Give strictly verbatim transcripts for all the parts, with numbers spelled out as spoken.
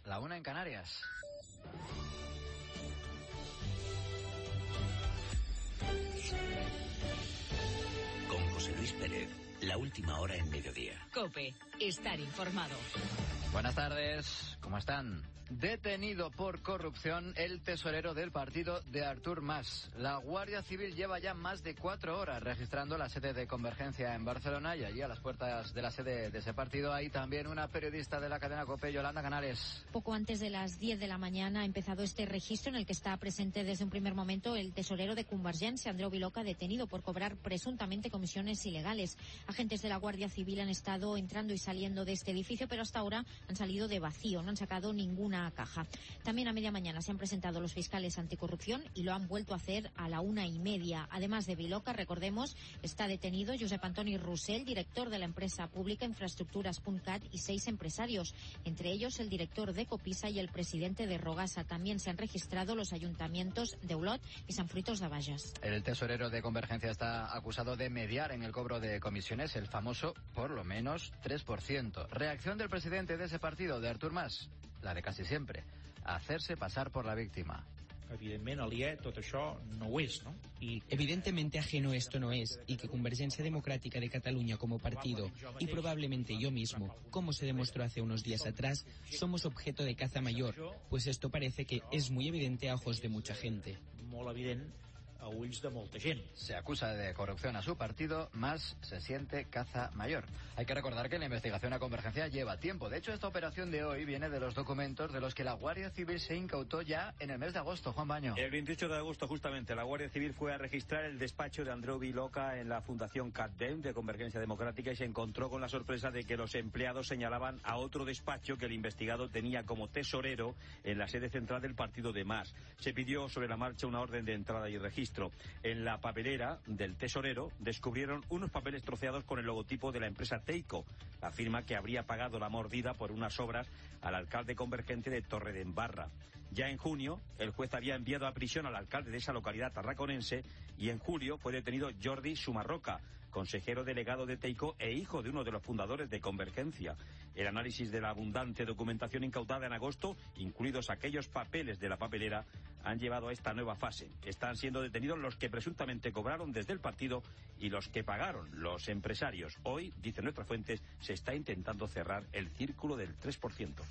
la una en Canarias. Con José Luis Pérez, la última hora en mediodía. COPE, estar informado. Buenas tardes, ¿cómo están? Detenido por corrupción el tesorero del partido de Artur Mas. La Guardia Civil lleva ya más de cuatro horas registrando la sede de Convergencia en Barcelona y allí a las puertas de la sede de ese partido hay también una periodista de la cadena COPE, Yolanda Canales. Poco antes de las diez de la mañana ha empezado este registro en el que está presente desde un primer momento el tesorero de Convergencia, Andreu Viloca, detenido por cobrar presuntamente comisiones ilegales. Agentes de la Guardia Civil han estado entrando y saliendo de este edificio, pero hasta ahora han salido de vacío, no han sacado ninguna caja. También a media mañana se han presentado los fiscales anticorrupción y lo han vuelto a hacer a la una y media. Además de Viloca, recordemos, está detenido Josep Antoni Rossell, director de la empresa pública Infraestructuras.cat, y seis empresarios, entre ellos el director de Copisa y el presidente de Rogasa. También se han registrado los ayuntamientos de Olot y San Fruitos de Bages. El tesorero de Convergencia está acusado de mediar en el cobro de comisiones, el famoso por lo menos tres por ciento. Reacción del presidente de ese partido, de Artur Mas, la de casi siempre, hacerse pasar por la víctima. Evidentment, aliè, tot això no ho és, ¿no? Y evidentemente ajeno esto no es, y que Convergencia Democrática de Cataluña como partido, y probablemente yo mismo, como se demostró hace unos días atrás, somos objeto de caza mayor, pues esto parece que es muy evidente a ojos de mucha gente. Molt evident a ulls de molta gent. Se acusa de corrupción a su partido, Mas se siente caza mayor. Hay que recordar que la investigación a Convergencia lleva tiempo. De hecho, esta operación de hoy viene de los documentos de los que la Guardia Civil se incautó ya en el mes de agosto. Juan Baño. El veintiocho de agosto, justamente, la Guardia Civil fue a registrar el despacho de Andreu Viloca en la Fundación CatDem de Convergencia Democrática y se encontró con la sorpresa de que los empleados señalaban a otro despacho que el investigado tenía como tesorero en la sede central del partido de Mas. Se pidió sobre la marcha una orden de entrada y registro. En la papelera del tesorero descubrieron unos papeles troceados con el logotipo de la empresa Teico, la firma que habría pagado la mordida por unas obras al alcalde convergente de Torredembarra. Ya en junio, el juez había enviado a prisión al alcalde de esa localidad tarraconense y en julio fue detenido Jordi Sumarroca, consejero delegado de Teico e hijo de uno de los fundadores de Convergencia. El análisis de la abundante documentación incautada en agosto, incluidos aquellos papeles de la papelera, han llevado a esta nueva fase. Están siendo detenidos los que presuntamente cobraron desde el partido y los que pagaron, los empresarios. Hoy, dicen nuestras fuentes, se está intentando cerrar el círculo del tres por ciento.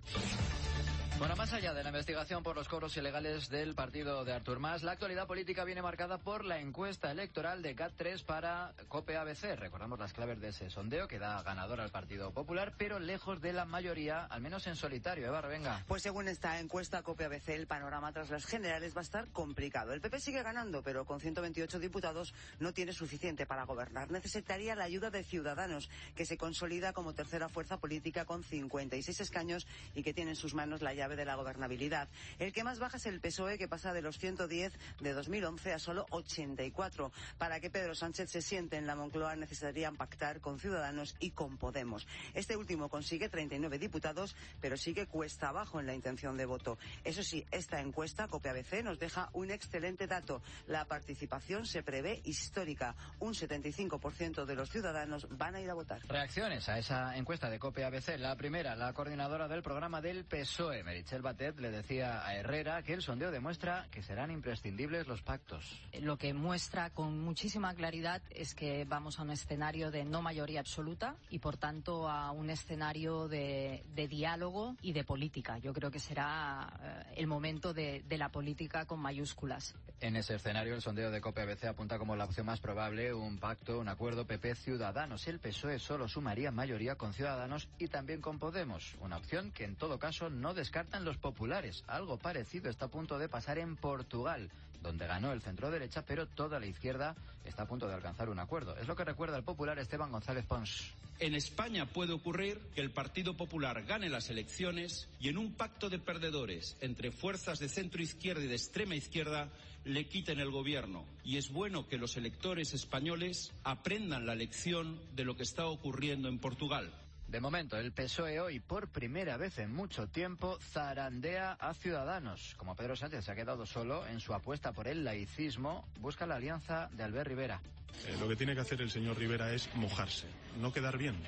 Bueno, más allá de la investigación por los cobros ilegales del partido de Artur Mas, la actualidad política viene marcada por la encuesta electoral de GAT tres para COPE A B C. Recordamos las claves de ese sondeo que da ganador al Partido Popular, pero lejos de la mayoría, al menos en solitario. Eva, venga. Pues según esta encuesta COPE A B C, el panorama tras las generales va a estar complicado. El P P sigue ganando, pero con ciento veintiocho diputados no tiene suficiente para gobernar. Necesitaría la ayuda de Ciudadanos, que se consolida como tercera fuerza política con cincuenta y seis escaños y que tiene en sus manos la llave de la gobernabilidad. El que más baja es el P S O E, que pasa de los ciento diez de dos mil once a solo ochenta y cuatro. Para que Pedro Sánchez se siente en la Moncloa necesitarían pactar con Ciudadanos y con Podemos. Este último consigue treinta y nueve diputados, pero sigue cuesta abajo en la intención de voto. Eso sí, esta encuesta COPE A B C nos deja un excelente dato. La participación se prevé histórica. Un setenta y cinco por ciento de los ciudadanos van a ir a votar. Reacciones a esa encuesta de COPE A B C. La primera, la coordinadora del programa del P S O E, Meritxell Batet, le decía a Herrera que el sondeo demuestra que serán imprescindibles los pactos. Lo que muestra con muchísima claridad es que vamos a un escenario de no mayoría absoluta y, por tanto, a un escenario de, de diálogo y de política. Yo creo que será eh, el momento de, de la política con mayúsculas. En ese escenario, el sondeo de COPE A B C apunta como la opción más probable un pacto, un acuerdo P P-Ciudadanos. El P S O E solo sumaría mayoría con Ciudadanos y también con Podemos. Una opción que, en todo caso, no descartan los populares. Algo parecido está a punto de pasar en Portugal, donde ganó el centro-derecha, pero toda la izquierda está a punto de alcanzar un acuerdo. Es lo que recuerda el popular Esteban González Pons. En España puede ocurrir que el Partido Popular gane las elecciones y en un pacto de perdedores entre fuerzas de centro-izquierda y de extrema izquierda le quiten el gobierno. Y es bueno que los electores españoles aprendan la lección de lo que está ocurriendo en Portugal. De momento, el P S O E hoy, por primera vez en mucho tiempo, zarandea a Ciudadanos. Como Pedro Sánchez se ha quedado solo en su apuesta por el laicismo, busca la alianza de Albert Rivera. Eh, lo que tiene que hacer el señor Rivera es mojarse, no quedar bien.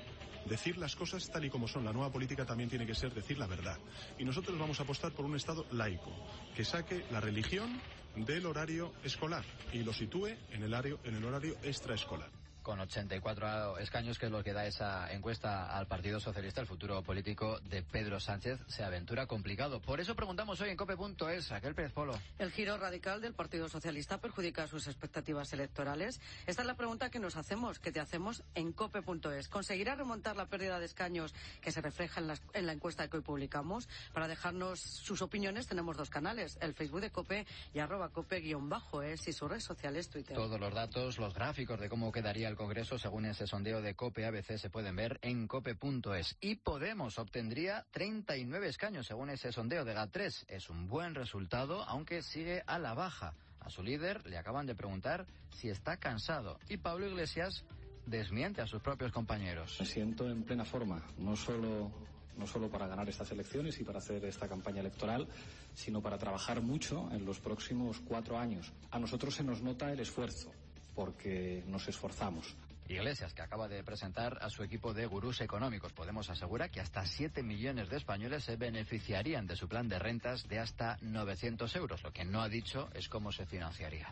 decir las cosas tal y como son. La nueva política también tiene que ser decir la verdad. Y nosotros vamos a apostar por un Estado laico, que saque la religión del horario escolar y lo sitúe en el horario, en el horario extraescolar. Con ochenta y cuatro escaños, que es lo que da esa encuesta al Partido Socialista, el futuro político de Pedro Sánchez se aventura complicado. Por eso preguntamos hoy en cope punto es, Raquel Pérez Polo. ¿El giro radical del Partido Socialista perjudica sus expectativas electorales? Esta es la pregunta que nos hacemos, que te hacemos en cope punto es. ¿Conseguirá remontar la pérdida de escaños que se refleja en la, en la encuesta que hoy publicamos? Para dejarnos sus opiniones tenemos dos canales, el Facebook de COPE y arroba cope guión bajo es y sus redes sociales Twitter. Todos los datos, los gráficos de cómo quedaría el Congreso según ese sondeo de COPE A B C se pueden ver en cope punto es. Y Podemos obtendría treinta y nueve escaños según ese sondeo de GAT tres. Es un buen resultado, aunque sigue a la baja. A su líder le acaban de preguntar si está cansado. Y Pablo Iglesias desmiente a sus propios compañeros. Me siento en plena forma, no solo, no solo para ganar estas elecciones y para hacer esta campaña electoral, sino para trabajar mucho en los próximos cuatro años. A nosotros se nos nota el esfuerzo, porque nos esforzamos. Iglesias, que acaba de presentar a su equipo de gurús económicos. Podemos asegurar que hasta siete millones de españoles se beneficiarían de su plan de rentas de hasta novecientos euros. Lo que no ha dicho es cómo se financiaría.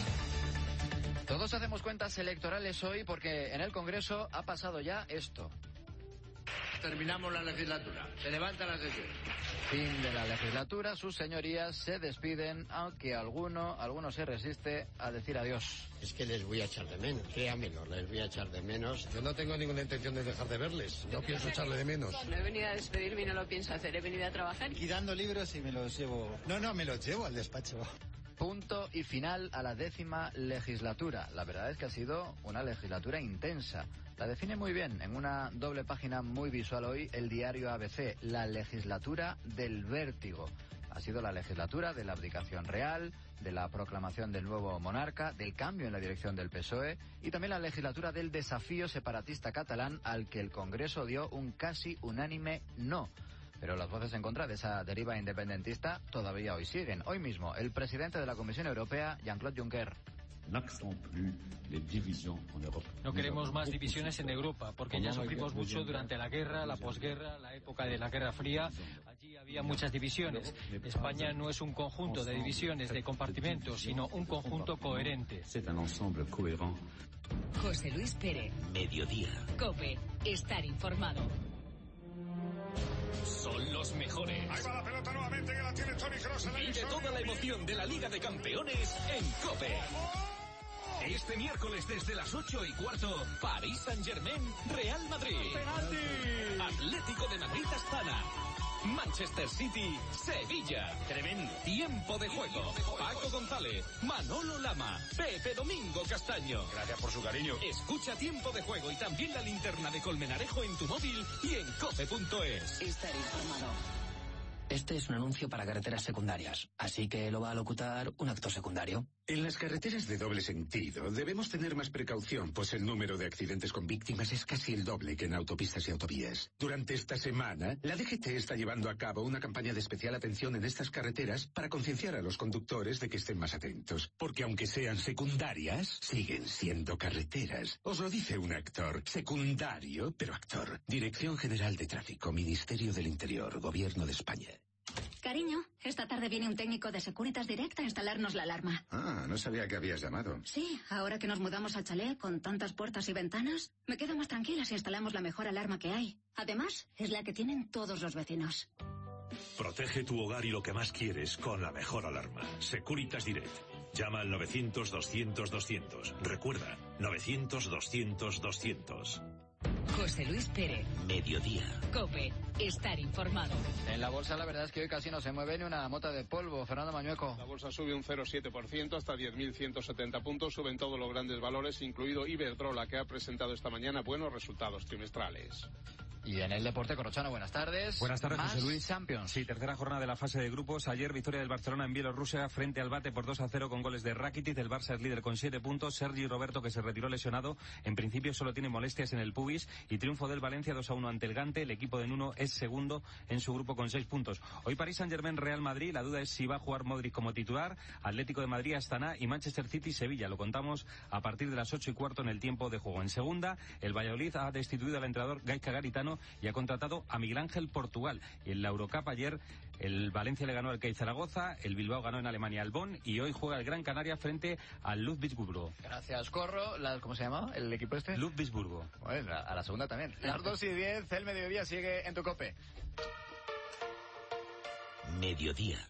Todos hacemos cuentas electorales hoy porque en el Congreso ha pasado ya esto. Terminamos la legislatura. Se levanta la sesión. Fin de la legislatura. Sus señorías se despiden, aunque alguno, alguno se resiste a decir adiós. Es que les voy a echar de menos, créanmelo, les voy a echar de menos. Yo no tengo ninguna intención de dejar de verles, no pienso echarle de menos. No he venido a despedirme y no lo pienso hacer, he venido a trabajar. Quitando libros y me los llevo... No, no, me los llevo al despacho. Punto y final a la décima legislatura. La verdad es que ha sido una legislatura intensa. La define muy bien en una doble página muy visual hoy el diario A B C, la legislatura del vértigo. Ha sido la legislatura de la abdicación real, de la proclamación del nuevo monarca, del cambio en la dirección del P S O E y también la legislatura del desafío separatista catalán al que el Congreso dio un casi unánime no. Pero las voces en contra de esa deriva independentista todavía hoy siguen. Hoy mismo, el presidente de la Comisión Europea, Jean-Claude Juncker. No queremos más divisiones en Europa, porque ya sufrimos mucho durante la guerra, la posguerra, la época de la Guerra Fría. Allí había muchas divisiones. España no es un conjunto de divisiones, de compartimentos, sino un conjunto coherente. José Luis Pérez. Mediodía. COPE. Estar informado. Son los mejores. Ahí va la pelota nuevamente que la tiene Toni Kroos. Vive toda la emoción de la Liga de Campeones en COPE. Este miércoles desde las ocho y cuarto, París Saint-Germain, Real Madrid. ¡Penalti! Atlético de Madrid Astana. Manchester City, Sevilla. Tremendo. Tiempo de juego. Paco González, Manolo Lama, Pepe Domingo Castaño. Gracias por su cariño. Escucha Tiempo de Juego y también la linterna de Colmenarejo en tu móvil y en cope punto es. Estar informado. Este es un anuncio para carreteras secundarias, así que lo va a locutar un actor secundario. En las carreteras de doble sentido debemos tener más precaución, pues el número de accidentes con víctimas es casi el doble que en autopistas y autovías. Durante esta semana, la D G T está llevando a cabo una campaña de especial atención en estas carreteras para concienciar a los conductores de que estén más atentos, porque aunque sean secundarias, siguen siendo carreteras. Os lo dice un actor, secundario, pero actor. Dirección General de Tráfico, Ministerio del Interior, Gobierno de España. Cariño, esta tarde viene un técnico de Securitas Direct a instalarnos la alarma. Ah, no sabía que habías llamado. Sí, ahora que nos mudamos al chalet con tantas puertas y ventanas, me quedo más tranquila si instalamos la mejor alarma que hay. Además, es la que tienen todos los vecinos. Protege tu hogar y lo que más quieres con la mejor alarma. Securitas Direct. Llama al novecientos doscientos doscientos. Recuerda, novecientos doscientos doscientos. José Luis Pérez. Mediodía. COPE. Estar informado. En la bolsa la verdad es que hoy casi no se mueve ni una mota de polvo. Fernando Mañueco. La bolsa sube un cero coma siete por ciento hasta diez mil ciento setenta puntos. Suben todos los grandes valores, incluido Iberdrola, que ha presentado esta mañana buenos resultados trimestrales. Y en el deporte, Corrochano, buenas tardes. Buenas tardes, Más José Luis. Champions. Sí, tercera jornada de la fase de grupos. Ayer victoria del Barcelona en Bielorrusia frente al Bate por dos a cero con goles de Rakitic. El Barça es líder con siete puntos. Sergi Roberto, que se retiró lesionado, en principio solo tiene molestias en el pubis. Y triunfo del Valencia dos a uno ante el Gante. El equipo de Nuno es segundo en su grupo con seis puntos. Hoy París Saint-Germain, Real Madrid. La duda es si va a jugar Modric como titular. Atlético de Madrid, Astana y Manchester City, Sevilla. Lo contamos a partir de las ocho y cuarto en el tiempo de juego. En segunda, el Valladolid ha destituido al entrenador Gaizka Garitano y ha contratado a Miguel Ángel Portugal. Y en la Eurocup ayer el Valencia le ganó al C A I Zaragoza, el Bilbao ganó en Alemania al Bonn y hoy juega el Gran Canaria frente al Ludwigsburgo. Gracias, Corro. La, ¿Cómo se llama el equipo este? Ludwigsburgo. Bueno, a la segunda también. Las dos y diez, el mediodía sigue en tu COPE. Mediodía.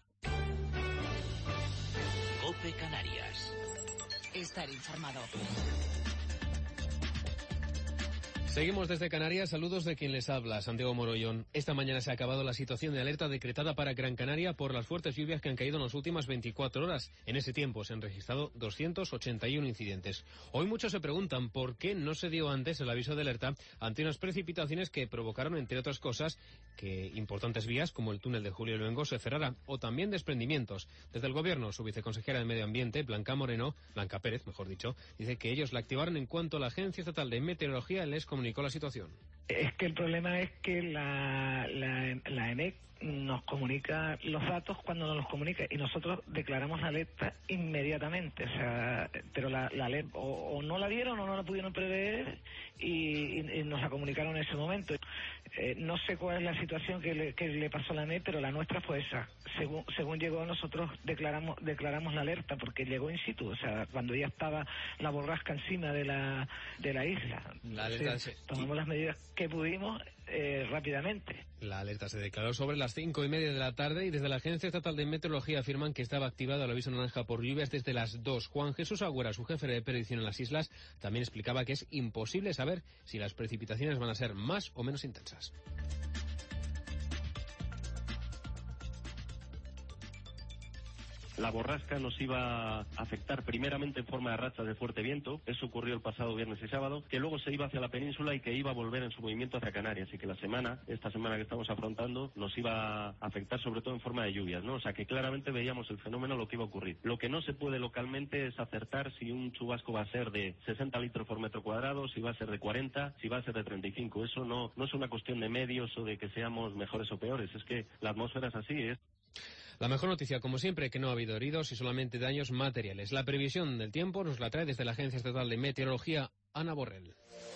COPE Canarias. Estar informado. Seguimos desde Canarias, saludos de quien les habla, Santiago Morollón. Esta mañana se ha acabado la situación de alerta decretada para Gran Canaria por las fuertes lluvias que han caído en las últimas veinticuatro horas. En ese tiempo se han registrado doscientos ochenta y uno incidentes. Hoy muchos se preguntan por qué no se dio antes el aviso de alerta ante unas precipitaciones que provocaron, entre otras cosas, que importantes vías como el túnel de Julio Luengo se cerraran, o también desprendimientos. Desde el Gobierno, su viceconsejera de Medio Ambiente, Blanca Moreno, Blanca Pérez, mejor dicho, dice que ellos la activaron en cuanto la Agencia Estatal de Meteorología les comunicó la situación. Es que el problema es que la, la, la EMET nos comunica los datos cuando nos los comunica y nosotros declaramos la alerta inmediatamente, o sea, pero la, la alerta o, o no la dieron o no la pudieron prever y, y, y nos la comunicaron en ese momento. Eh, no sé cuál es la situación que le, que le pasó a la EMET, pero la nuestra fue esa. Según, según llegó, nosotros declaramos declaramos la alerta porque llegó in situ, o sea, cuando ya estaba la borrasca encima de la de la isla. La alerta Entonces, se... tomamos las medidas que pudimos eh, rápidamente. La alerta se declaró sobre las cinco y media de la tarde y desde la Agencia Estatal de Meteorología afirman que estaba activado el aviso naranja por lluvias desde las dos. Juan Jesús Agüera, su jefe de predicción en las islas, también explicaba que es imposible saber si las precipitaciones van a ser más o menos intensas. La borrasca nos iba a afectar primeramente en forma de rachas de fuerte viento, eso ocurrió el pasado viernes y sábado, que luego se iba hacia la península y que iba a volver en su movimiento hacia Canarias, y que la semana, esta semana que estamos afrontando, nos iba a afectar sobre todo en forma de lluvias, ¿no? O sea que claramente veíamos el fenómeno, lo que iba a ocurrir. Lo que no se puede localmente es acertar si un chubasco va a ser de sesenta litros por metro cuadrado, si va a ser de cuarenta, si va a ser de treinta y cinco. Eso no, no es una cuestión de medios o de que seamos mejores o peores, es que la atmósfera es así, es... La mejor noticia, como siempre, que no ha habido heridos y solamente daños materiales. La previsión del tiempo nos la trae desde la Agencia Estatal de Meteorología, Ana Borrell.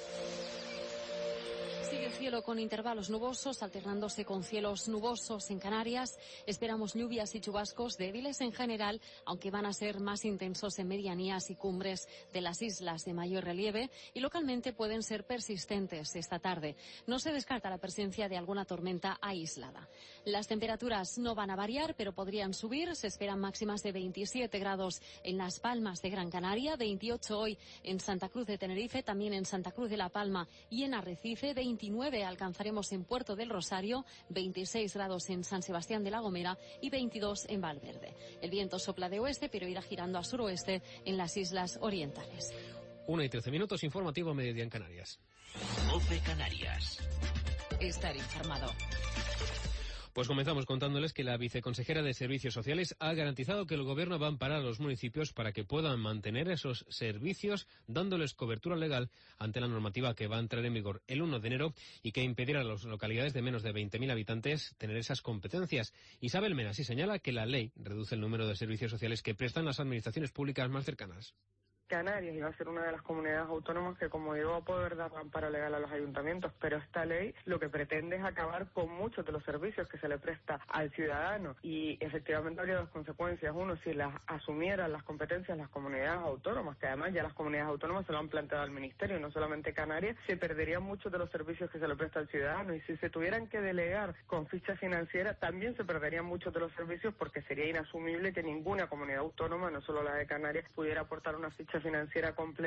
Sigue el cielo con intervalos nubosos, alternándose con cielos nubosos en Canarias. Esperamos lluvias y chubascos débiles en general, aunque van a ser más intensos en medianías y cumbres de las islas de mayor relieve y localmente pueden ser persistentes esta tarde. No se descarta la presencia de alguna tormenta aislada. Las temperaturas no van a variar, pero podrían subir. Se esperan máximas de veintisiete grados en Las Palmas de Gran Canaria, veintiocho hoy en Santa Cruz de Tenerife, también en Santa Cruz de La Palma y en Arrecife, veintinueve alcanzaremos en Puerto del Rosario, veintiséis grados en San Sebastián de la Gomera y veintidós en Valverde. El viento sopla de oeste, pero irá girando a suroeste en las islas orientales. Una y trece minutos, informativo mediodía en Canarias. COPE Canarias. Estar informado. Pues comenzamos contándoles que la viceconsejera de Servicios Sociales ha garantizado que el Gobierno va a amparar a los municipios para que puedan mantener esos servicios, dándoles cobertura legal ante la normativa que va a entrar en vigor el uno de enero y que impedirá a las localidades de menos de veinte mil habitantes tener esas competencias. Isabel Mena sí señala que la ley reduce el número de servicios sociales que prestan las administraciones públicas más cercanas. Canarias iba a ser una de las comunidades autónomas que, como digo, va a poder dar amparo legal a los ayuntamientos, pero esta ley lo que pretende es acabar con muchos de los servicios que se le presta al ciudadano y efectivamente habría dos consecuencias. Uno, si las asumieran las competencias las comunidades autónomas, que además ya las comunidades autónomas se lo han planteado al Ministerio, y no solamente Canarias, se perderían muchos de los servicios que se le presta al ciudadano, y si se tuvieran que delegar con ficha financiera, también se perderían muchos de los servicios porque sería inasumible que ninguna comunidad autónoma, no solo la de Canarias, pudiera aportar una ficha financiera completa.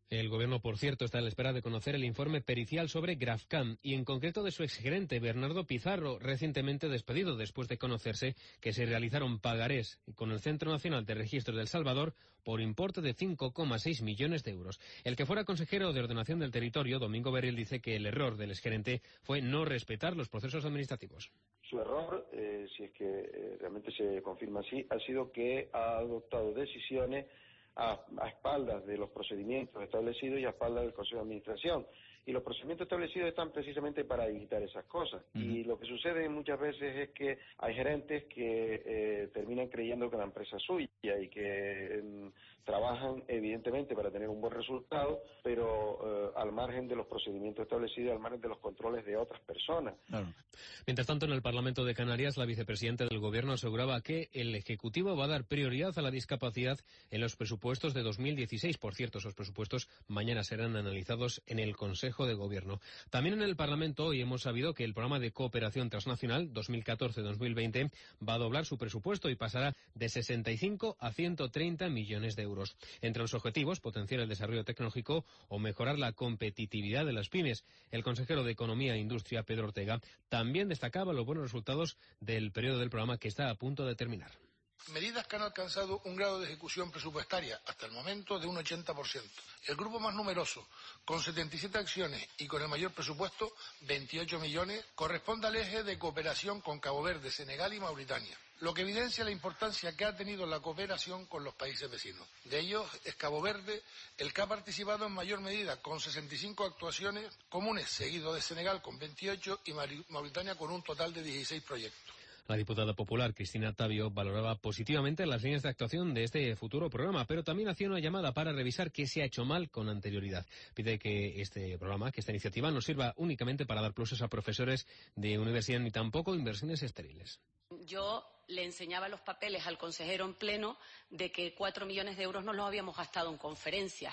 El Gobierno, por cierto, está a la espera de conocer el informe pericial sobre Grafcam y en concreto de su exgerente Bernardo Pizarro, recientemente despedido después de conocerse que se realizaron pagarés con el Centro Nacional de Registros del Salvador por importe de cinco coma seis millones de euros. El que fuera consejero de Ordenación del Territorio, Domingo Berriel, dice que el error del exgerente fue no respetar los procesos administrativos. Su error, eh, si es que eh, realmente se confirma así, ha sido que ha adoptado decisiones A, a espaldas de los procedimientos establecidos y a espaldas del Consejo de Administración. Y los procedimientos establecidos están precisamente para evitar esas cosas. Uh-huh. Y lo que sucede muchas veces es que hay gerentes que eh, terminan creyendo que la empresa es suya y que eh, trabajan evidentemente para tener un buen resultado, pero eh, al margen de los procedimientos establecidos, al margen de los controles de otras personas. Claro. Mientras tanto, en el Parlamento de Canarias, la vicepresidenta del Gobierno aseguraba que el Ejecutivo va a dar prioridad a la discapacidad en los presupuestos de dos mil dieciséis. Por cierto, esos presupuestos mañana serán analizados en el Consejo de Gobierno. También en el Parlamento hoy hemos sabido que el programa de cooperación transnacional dos mil catorce dos mil veinte va a doblar su presupuesto y pasará de sesenta y cinco a ciento treinta millones de euros. Entre los objetivos, potenciar el desarrollo tecnológico o mejorar la competitividad de las pymes. El consejero de Economía e Industria, Pedro Ortega, también destacaba los buenos resultados del periodo del programa que está a punto de terminar. Medidas que han alcanzado un grado de ejecución presupuestaria hasta el momento de un ochenta por ciento. El grupo más numeroso, con setenta y siete acciones y con el mayor presupuesto, veintiocho millones, corresponde al eje de cooperación con Cabo Verde, Senegal y Mauritania, lo que evidencia la importancia que ha tenido la cooperación con los países vecinos. De ellos es Cabo Verde el que ha participado en mayor medida, con sesenta y cinco actuaciones comunes, seguido de Senegal con veintiocho y Mauritania con un total de dieciséis proyectos. La diputada popular Cristina Tavio valoraba positivamente las líneas de actuación de este futuro programa, pero también hacía una llamada para revisar qué se ha hecho mal con anterioridad. Pide que este programa, que esta iniciativa, no sirva únicamente para dar pluses a profesores de universidad ni tampoco inversiones estériles. Yo le enseñaba los papeles al consejero en pleno de que cuatro millones de euros no los habíamos gastado en conferencias.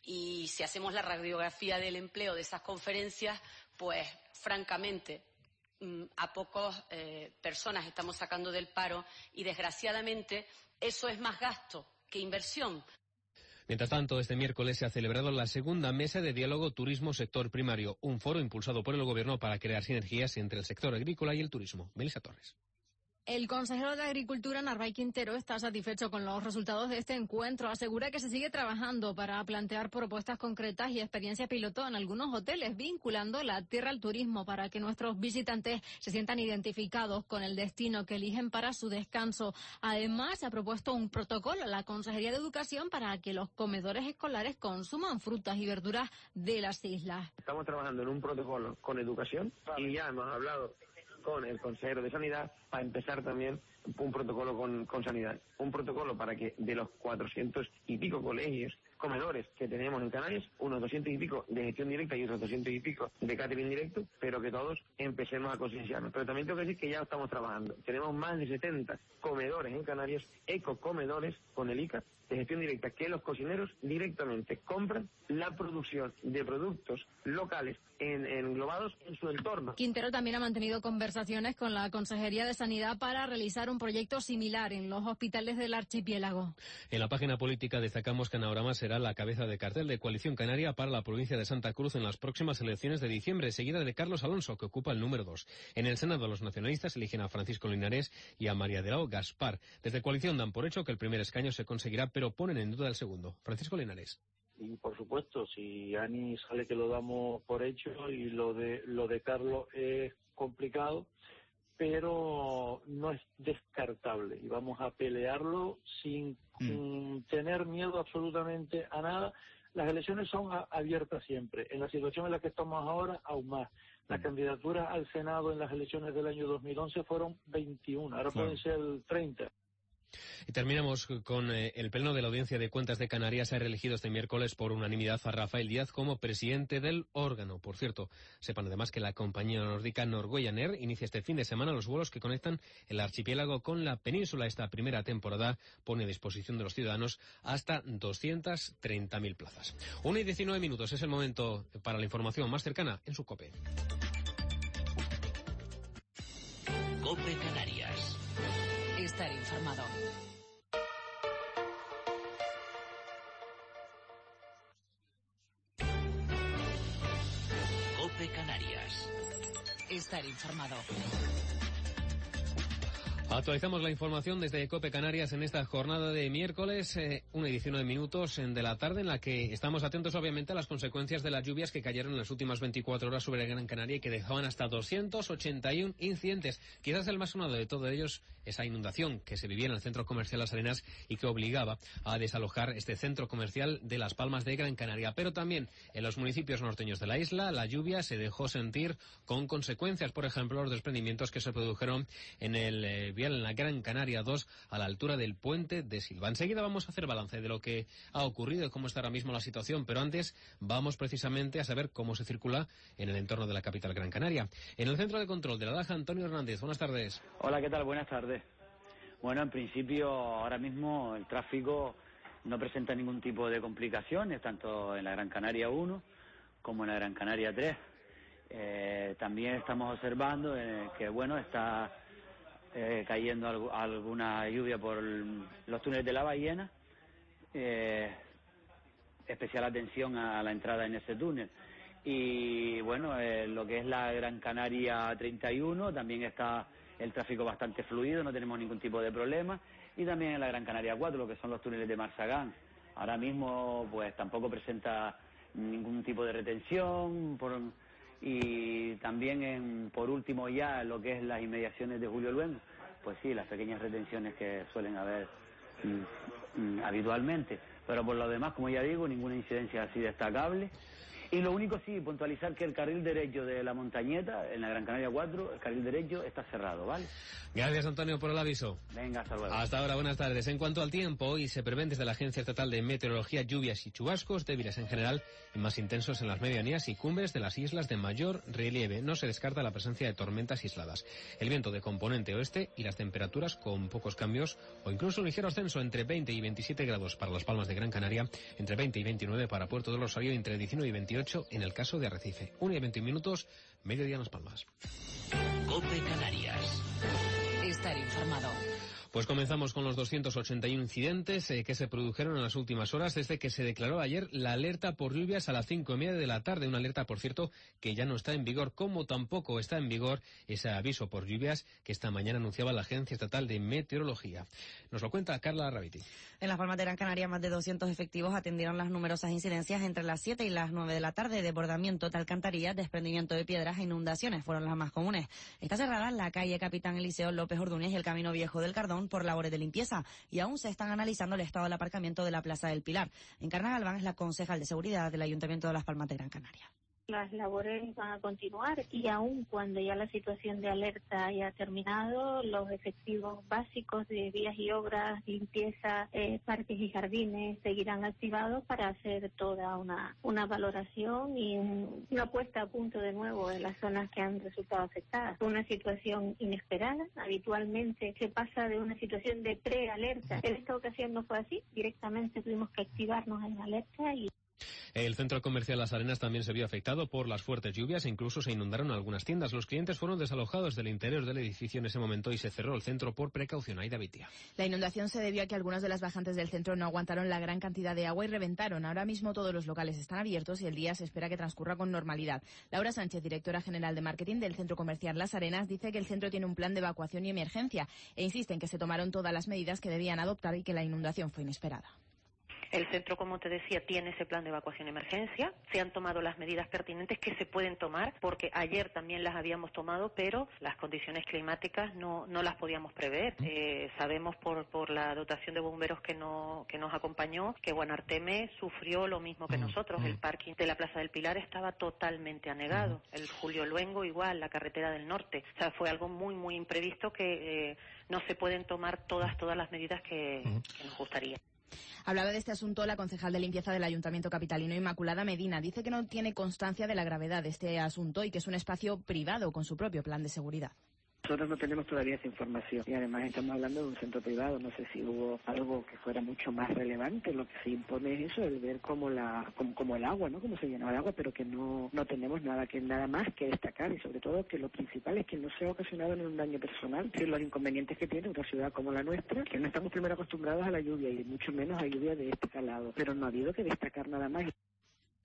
Y si hacemos la radiografía del empleo de esas conferencias, pues francamente a pocas eh, personas estamos sacando del paro y desgraciadamente eso es más gasto que inversión. Mientras tanto, este miércoles se ha celebrado la segunda mesa de diálogo turismo-sector primario, un foro impulsado por el Gobierno para crear sinergias entre el sector agrícola y el turismo. Melissa Torres. El consejero de Agricultura, Narváez Quintero, está satisfecho con los resultados de este encuentro. Asegura que se sigue trabajando para plantear propuestas concretas y experiencias piloto en algunos hoteles, vinculando la tierra al turismo para que nuestros visitantes se sientan identificados con el destino que eligen para su descanso. Además, se ha propuesto un protocolo a la Consejería de Educación para que los comedores escolares consuman frutas y verduras de las islas. Estamos trabajando en un protocolo con educación y ya hemos hablado con el consejero de Sanidad para empezar también un protocolo con, con Sanidad. Un protocolo para que de los cuatrocientos y pico colegios comedores que tenemos en Canarias, unos doscientos y pico de gestión directa y otros doscientos y pico de catering directo, pero que todos empecemos a concienciarnos. Pero también tengo que decir que ya estamos trabajando. Tenemos más de setenta comedores en Canarias, ecocomedores con el I C A, de gestión directa, que los cocineros directamente compran la producción de productos locales en, englobados en su entorno. Quintero también ha mantenido conversaciones con la Consejería de Sanidad para realizar un proyecto similar en los hospitales del archipiélago. En la página política destacamos que Anaorama será la cabeza de cartel de Coalición Canaria para la provincia de Santa Cruz en las próximas elecciones de diciembre, seguida de Carlos Alonso, que ocupa el número dos. En el Senado, los nacionalistas eligen a Francisco Linares y a María de Lao Gaspar. Desde Coalición dan por hecho que el primer escaño se conseguirá, pero ponen en duda el segundo. Francisco Linares. Y por supuesto, si Ani sale que lo damos por hecho y lo de lo de Carlos es complicado, pero no es descartable y vamos a pelearlo sin mm. tener miedo absolutamente a nada. Las elecciones son a, abiertas siempre. En la situación en la que estamos ahora, aún más. Las mm. candidaturas al Senado en las elecciones del año dos mil once fueron veintiuno, ahora claro. pueden ser treinta. Y terminamos con eh, el Pleno de la Audiencia de Cuentas de Canarias. Ha reelegido este miércoles por unanimidad a Rafael Díaz como presidente del órgano. Por cierto, sepan además que la compañía nórdica Norwegian Air inicia este fin de semana los vuelos que conectan el archipiélago con la península. Esta primera temporada pone a disposición de los ciudadanos hasta doscientas treinta mil plazas. una y diecinueve minutos es el momento para la información más cercana en su COPE. COPE Canarias. Estar informado. Estar informado. Actualizamos la información desde COPE Canarias en esta jornada de miércoles, eh, una y diecinueve minutos de la tarde, en la que estamos atentos obviamente a las consecuencias de las lluvias que cayeron en las últimas veinticuatro horas sobre Gran Canaria y que dejaban hasta doscientos ochenta y uno incidentes. Quizás el más sonado de todos ellos, esa inundación que se vivía en el centro comercial Las Arenas y que obligaba a desalojar este centro comercial de Las Palmas de Gran Canaria. Pero también en los municipios norteños de la isla, la lluvia se dejó sentir con consecuencias. Por ejemplo, los desprendimientos que se produjeron en el eh, en la Gran Canaria dos, a la altura del puente de Silva. Enseguida vamos a hacer balance de lo que ha ocurrido y cómo está ahora mismo la situación, pero antes vamos precisamente a saber cómo se circula en el entorno de la capital Gran Canaria. En el centro de control de la Daja, Antonio Hernández, buenas tardes. Hola, ¿qué tal? Buenas tardes. Bueno, en principio, ahora mismo el tráfico no presenta ningún tipo de complicaciones, tanto en la Gran Canaria uno como en la Gran Canaria tres. Eh, también estamos observando eh, que, bueno, está Eh, cayendo algo, alguna lluvia por los túneles de la Ballena, eh, especial atención a la entrada en ese túnel. Y bueno, eh, lo que es la Gran Canaria treinta y uno también está el tráfico bastante fluido, no tenemos ningún tipo de problema. Y también en la Gran Canaria cuatro, lo que son los túneles de Marsagán, ahora mismo pues tampoco presenta ningún tipo de retención. Por, y también en, por último ya lo que es las inmediaciones de Julio Luengo, pues sí, las pequeñas retenciones que suelen haber mm, mm, habitualmente, pero por lo demás, como ya digo, ninguna incidencia así destacable. Y lo único sí, puntualizar que el carril derecho de la Montañeta, en la Gran Canaria cuatro, el carril derecho está cerrado, ¿vale? Gracias, Antonio, por el aviso. Venga, hasta luego. Hasta ahora, buenas tardes. En cuanto al tiempo, hoy se prevén desde la Agencia Estatal de Meteorología lluvias y chubascos débiles en general y más intensos en las medianías y cumbres de las islas de mayor relieve. No se descarta la presencia de tormentas aisladas. El viento de componente oeste y las temperaturas con pocos cambios o incluso un ligero ascenso entre veinte y veintisiete grados para Las Palmas de Gran Canaria, entre veinte y veintinueve para Puerto del Rosario, entre diecinueve y veintiocho en el caso de Arrecife. una y veintiún minutos, mediodía en Las Palmas. COPE Canarias. Estar informado. Pues comenzamos con los doscientos ochenta y uno incidentes eh, que se produjeron en las últimas horas desde que se declaró ayer la alerta por lluvias a las cinco y media de la tarde. Una alerta, por cierto, que ya no está en vigor, como tampoco está en vigor ese aviso por lluvias que esta mañana anunciaba la Agencia Estatal de Meteorología. Nos lo cuenta Carla Rabiti. En Las Palmas de Gran Canaria, más de doscientos efectivos atendieron las numerosas incidencias entre las siete y las nueve de la tarde. Desbordamiento de alcantarillas, desprendimiento de piedras e inundaciones fueron las más comunes. Está cerrada la calle Capitán Eliseo López Ordúñez y el Camino Viejo del Cardón por labores de limpieza y aún se están analizando el estado del aparcamiento de la Plaza del Pilar. Encarna Galván es la concejal de seguridad del Ayuntamiento de Las Palmas de Gran Canaria. Las labores van a continuar y aún cuando ya la situación de alerta haya terminado, los efectivos básicos de vías y obras, limpieza, eh, parques y jardines seguirán activados para hacer toda una, una valoración y un, una puesta a punto de nuevo en las zonas que han resultado afectadas. Una situación inesperada, habitualmente se pasa de una situación de prealerta. En esta ocasión no fue así, directamente tuvimos que activarnos en alerta y el centro comercial Las Arenas también se vio afectado por las fuertes lluvias e incluso se inundaron algunas tiendas. Los clientes fueron desalojados del interior del edificio en ese momento y se cerró el centro por precaución. Aida Vitia. La inundación se debió a que algunas de las bajantes del centro no aguantaron la gran cantidad de agua y reventaron. Ahora mismo todos los locales están abiertos y el día se espera que transcurra con normalidad. Laura Sánchez, directora general de marketing del centro comercial Las Arenas, dice que el centro tiene un plan de evacuación y emergencia e insiste en que se tomaron todas las medidas que debían adoptar y que la inundación fue inesperada. El centro, como te decía, tiene ese plan de evacuación y emergencia. Se han tomado las medidas pertinentes que se pueden tomar, porque ayer también las habíamos tomado, pero las condiciones climáticas no, no las podíamos prever. Eh, sabemos por, por la dotación de bomberos que, no, que nos acompañó que Guanarteme sufrió lo mismo que nosotros. El parking de la Plaza del Pilar estaba totalmente anegado. El Julio Luengo igual, la carretera del norte. O sea, fue algo muy, muy imprevisto que eh, no se pueden tomar todas, todas las medidas que, que nos gustaría. Hablaba de este asunto la concejal de limpieza del Ayuntamiento capitalino, Inmaculada Medina. Dice que no tiene constancia de la gravedad de este asunto y que es un espacio privado con su propio plan de seguridad. Nosotros no tenemos todavía esa información y además estamos hablando de un centro privado. No sé si hubo algo que fuera mucho más relevante. Lo que se impone es eso, el ver como la como, como el agua, ¿no? Cómo se llenaba el agua, pero que no no tenemos nada que nada más que destacar y sobre todo que lo principal es que no se ha ocasionado en un daño personal. Es decir, los inconvenientes que tiene una ciudad como la nuestra, que no estamos primero acostumbrados a la lluvia y mucho menos a lluvia de este calado, pero no ha habido que destacar nada más.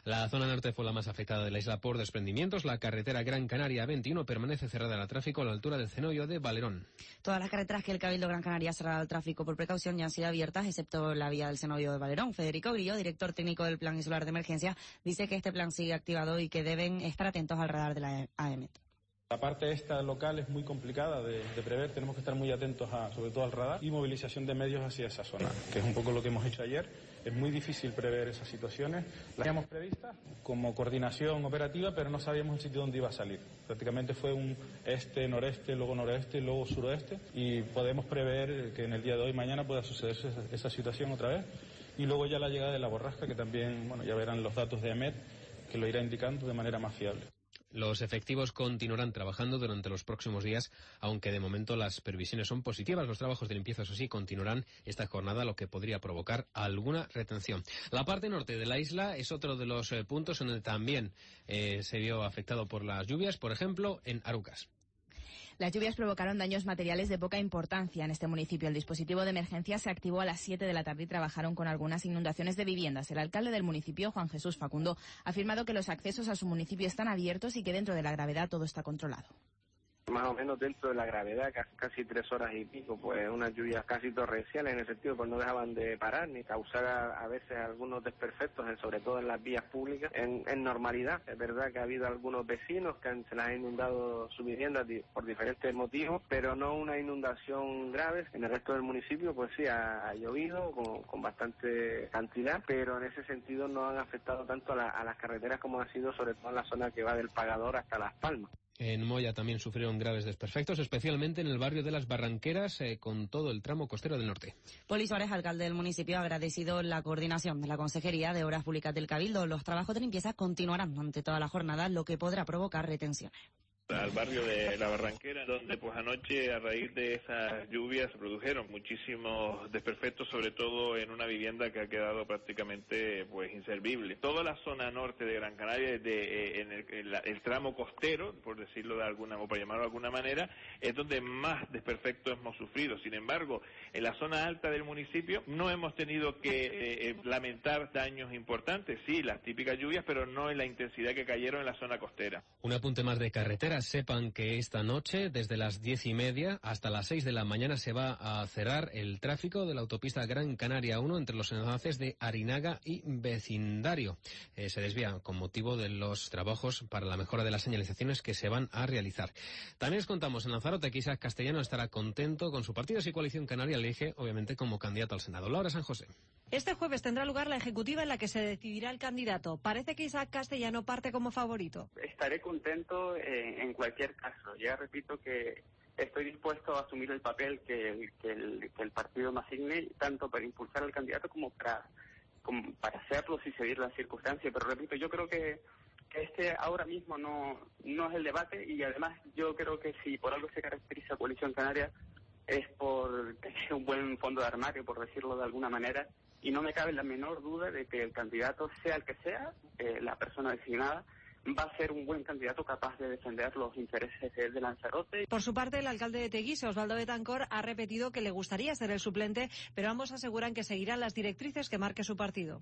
La zona norte fue la más afectada de la isla por desprendimientos. La carretera Gran Canaria veintiuno permanece cerrada al tráfico a la altura del Cenollo de Valerón. Todas las carreteras que el Cabildo Gran Canaria ha cerrado al tráfico por precaución ya han sido abiertas, excepto la vía del Cenollo de Valerón. Federico Grillo, director técnico del Plan Insular de Emergencia, dice que este plan sigue activado y que deben estar atentos al radar de la A E M E T. La parte esta local es muy complicada de, de prever, tenemos que estar muy atentos a, sobre todo al radar y movilización de medios hacia esa zona, que es un poco lo que hemos hecho ayer. Es muy difícil prever esas situaciones, las teníamos previstas como coordinación operativa, pero no sabíamos el sitio donde iba a salir. Prácticamente fue un este, noreste, luego noroeste, luego suroeste, y podemos prever que en el día de hoy, mañana, pueda suceder esa, esa situación otra vez. Y luego ya la llegada de la borrasca, que también, bueno, ya verán los datos de A E M E T, que lo irá indicando de manera más fiable. Los efectivos continuarán trabajando durante los próximos días, aunque de momento las previsiones son positivas. Los trabajos de limpieza, eso sí, continuarán esta jornada, lo que podría provocar alguna retención. La parte norte de la isla es otro de los eh, puntos donde también eh, se vio afectado por las lluvias, por ejemplo, en Arucas. Las lluvias provocaron daños materiales de poca importancia en este municipio. El dispositivo de emergencia se activó a las siete de la tarde y trabajaron con algunas inundaciones de viviendas. El alcalde del municipio, Juan Jesús Facundo, ha afirmado que los accesos a su municipio están abiertos y que dentro de la gravedad todo está controlado. Más o menos dentro de la gravedad, casi, casi tres horas y pico, pues unas lluvias casi torrenciales en el sentido, pues no dejaban de parar ni causar a, a veces algunos desperfectos, sobre todo en las vías públicas, en, en normalidad. Es verdad que ha habido algunos vecinos que han, se les ha inundado su vivienda di, por diferentes motivos, pero no una inundación grave. En el resto del municipio, pues sí, ha, ha llovido con, con bastante cantidad, pero en ese sentido no han afectado tanto a, la, a las carreteras como ha sido sobre todo en la zona que va del Pagador hasta Las Palmas. En Moya también sufrieron graves desperfectos, especialmente en el barrio de Las Barranqueras, eh, con todo el tramo costero del norte. Poli Suárez, alcalde del municipio, ha agradecido la coordinación de la Consejería de Obras Públicas del Cabildo. Los trabajos de limpieza continuarán durante toda la jornada, lo que podrá provocar retenciones. Al barrio de La Barranquera, donde pues anoche a raíz de esas lluvias se produjeron muchísimos desperfectos, sobre todo en una vivienda que ha quedado prácticamente pues inservible. Toda la zona norte de Gran Canaria, de, eh, en, el, en la, el tramo costero, por decirlo de alguna o para llamarlo de alguna manera, es donde más desperfectos hemos sufrido. Sin embargo, en la zona alta del municipio no hemos tenido que eh, lamentar daños importantes, sí, las típicas lluvias, pero no en la intensidad que cayeron en la zona costera. Un apunte más de carretera. Sepan que esta noche, desde las diez y media hasta las seis de la mañana, se va a cerrar el tráfico de la autopista Gran Canaria uno entre los enlaces de Arinaga y Vecindario. Eh, se desvía con motivo de los trabajos para la mejora de las señalizaciones que se van a realizar. También les contamos en Lanzarote que Isaac Castellano estará contento con su partido y Coalición Canaria, le elige, obviamente, como candidato al Senado. Laura San José. Este jueves tendrá lugar la ejecutiva en la que se decidirá el candidato. Parece que Isaac Castellano parte como favorito. Estaré contento eh, en cualquier caso. Ya repito que estoy dispuesto a asumir el papel que el, que el, que el partido me asigne, tanto para impulsar al candidato como para, como para hacerlo si se diera la circunstancia. Pero repito, yo creo que, que este ahora mismo no, no es el debate, y además yo creo que si por algo se caracteriza Coalición Canaria es por tener un buen fondo de armario, por decirlo de alguna manera. Y no me cabe la menor duda de que el candidato, sea el que sea, eh, la persona designada, va a ser un buen candidato capaz de defender los intereses de Lanzarote. Por su parte, el alcalde de Teguise, Osvaldo Betancor, ha repetido que le gustaría ser el suplente, pero ambos aseguran que seguirán las directrices que marque su partido.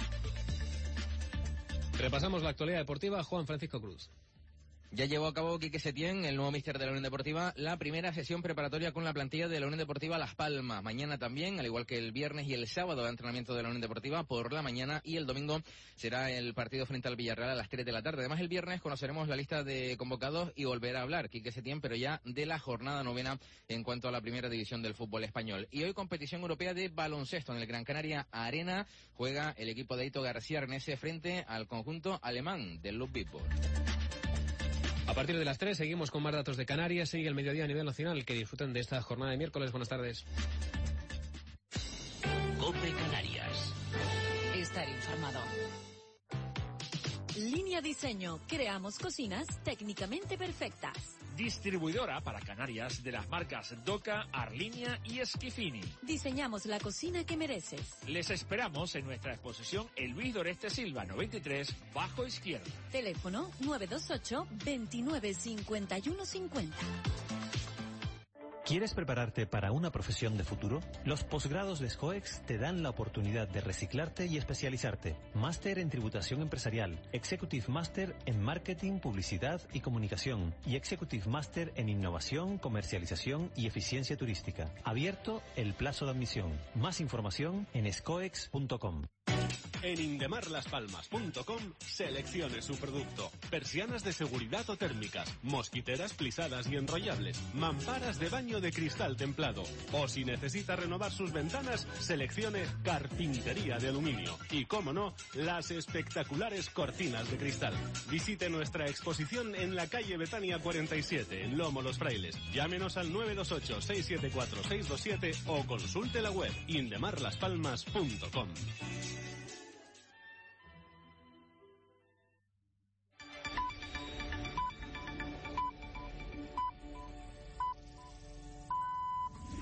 Repasamos la actualidad deportiva. Juan Francisco Cruz. Ya llevó a cabo Quique Setién, el nuevo míster de la Unión Deportiva, la primera sesión preparatoria con la plantilla de la Unión Deportiva Las Palmas. Mañana también, al igual que el viernes y el sábado, de entrenamiento de la Unión Deportiva por la mañana, y el domingo será el partido frente al Villarreal a las tres de la tarde. Además, el viernes conoceremos la lista de convocados y volverá a hablar Quique Setién, pero ya de la jornada novena en cuanto a la primera división del fútbol español. Y hoy competición europea de baloncesto en el Gran Canaria Arena. Juega el equipo de Aito García Arnese frente al conjunto alemán del Ludwigsburg. A partir de las tres seguimos con más datos de Canarias. Sigue el mediodía a nivel nacional. Que disfruten de esta jornada de miércoles. Buenas tardes. COPE Canarias. Estar informado. Línea Diseño. Creamos cocinas técnicamente perfectas. Distribuidora para Canarias de las marcas Doca, Arlinia y Schifini. Diseñamos la cocina que mereces. Les esperamos en nuestra exposición en Luis Doreste Silva noventa y tres, bajo izquierda. Teléfono nueve dos ocho, veintinueve cincuenta y uno cincuenta. ¿Quieres prepararte para una profesión de futuro? Los posgrados de SCOEX te dan la oportunidad de reciclarte y especializarte. Máster en Tributación Empresarial, Executive Master en Marketing, Publicidad y Comunicación y Executive Master en Innovación, Comercialización y Eficiencia Turística. Abierto el plazo de admisión. Más información en scoex punto com. En indemarlaspalmas punto com seleccione su producto. Persianas de seguridad o térmicas, mosquiteras plisadas y enrollables, mamparas de baño de cristal templado. O si necesita renovar sus ventanas, seleccione carpintería de aluminio. Y cómo no, las espectaculares cortinas de cristal. Visite nuestra exposición en la calle Betania cuarenta y siete, en Lomo Los Frailes. Llámenos al nueve dos ocho, seis siete cuatro, seis dos siete o consulte la web indemarlaspalmas punto com.